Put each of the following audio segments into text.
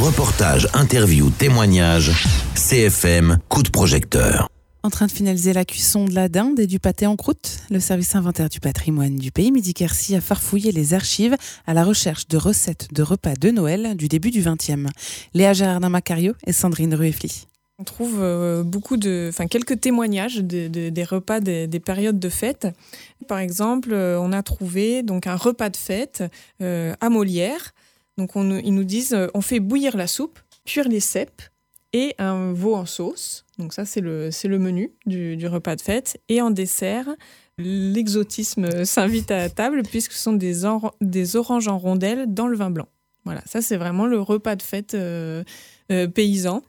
Reportage, interview, témoignage, CFM, coup de projecteur. En train de finaliser la cuisson de la dinde et du pâté en croûte, le service inventaire du patrimoine du pays Midi-Quercy a farfouillé les archives à la recherche de recettes de repas de Noël du début du XXe. Léa Gérardin-Macario et Sandrine Rueffli. On trouve quelques témoignages des repas des périodes de fête. Par exemple, on a trouvé donc un repas de fête à Molière. Donc ils nous disent on fait bouillir la soupe, cuire les cèpes et un veau en sauce. Donc ça c'est le menu du repas de fête. Et en dessert, l'exotisme s'invite à la table puisque ce sont des oranges en rondelles dans le vin blanc. Voilà, ça c'est vraiment le repas de fête paysan.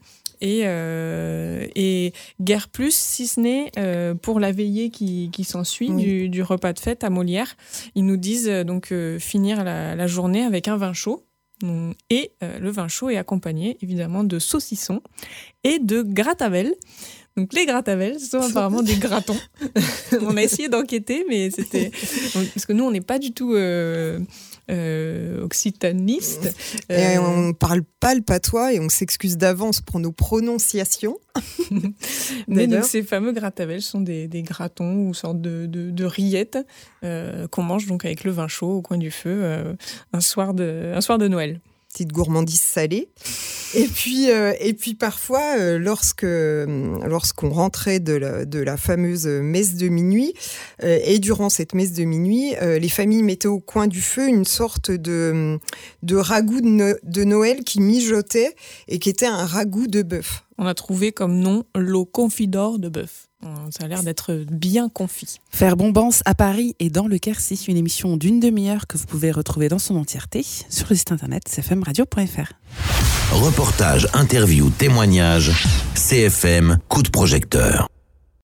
Et guère plus, si ce n'est pour la veillée qui s'ensuit du repas de fête à Molière. Ils nous disent finir la journée avec un vin chaud. Et le vin chaud est accompagné évidemment de saucissons et de gratavelles. Donc les gratavelles, ce sont apparemment des gratons. On a essayé d'enquêter, mais c'était... Parce que nous, on n'est pas du tout occitaniste. Et on ne parle pas le patois et on s'excuse d'avance pour nos prononciations. Mais donc, ces fameux gratavelles sont des gratons ou sortes de rillettes qu'on mange donc avec le vin chaud au coin du feu un soir de Noël. Petite gourmandise salée. Et puis parfois, lorsqu'on rentrait de la fameuse messe de minuit, et durant cette messe de minuit, les familles mettaient au coin du feu une sorte de ragoût de Noël qui mijotait et qui était un ragoût de bœuf. On a trouvé comme nom l'eau confidor de bœuf. Ça a l'air d'être bien confit. Faire Bombance à Paris et dans le Quercy, une émission d'une demi-heure que vous pouvez retrouver dans son entièreté sur le site internet cfmradio.fr. Reportage, interview, témoignage, CFM, coup de projecteur.